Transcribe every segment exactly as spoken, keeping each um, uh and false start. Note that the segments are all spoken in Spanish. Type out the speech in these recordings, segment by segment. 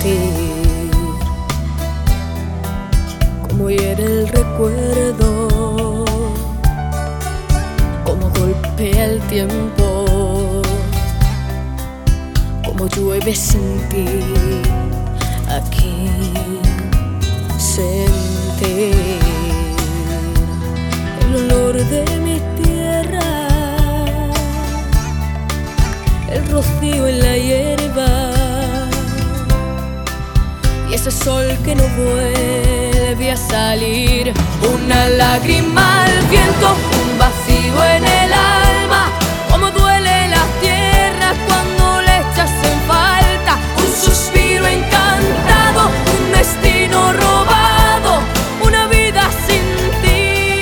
sentir como hiere el recuerdo, como golpea el tiempo, como llueve sin ti. Aquí sentir el olor de mi tierra, el rocío en la hierba y ese sol que no vuelve a salir. Una lágrima al viento, un vacío en el alma, como duele la tierra cuando le echas en falta. Un suspiro encantado, un destino robado, una vida sin ti.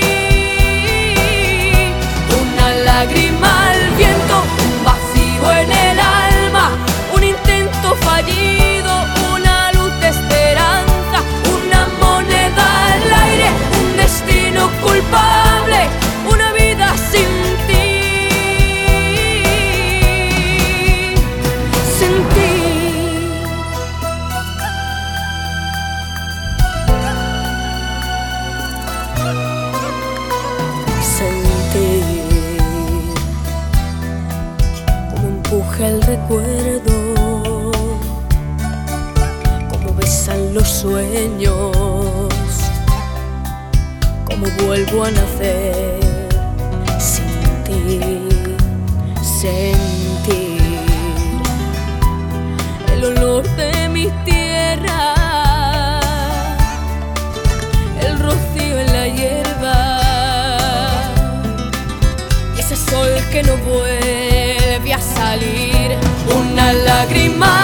Una lágrima al viento, un vacío en el alma, un intento fallido, una luz de esperanza, una moneda al aire, un destino culpable, una vida sin ti. Sentir sentir como empuja el recuerdo, como besan los sueños, como vuelvo a nacer sin ti. Sentir el olor de mi tierra, el rocío en la hierba y ese sol que no vuelve a salir. Una lágrima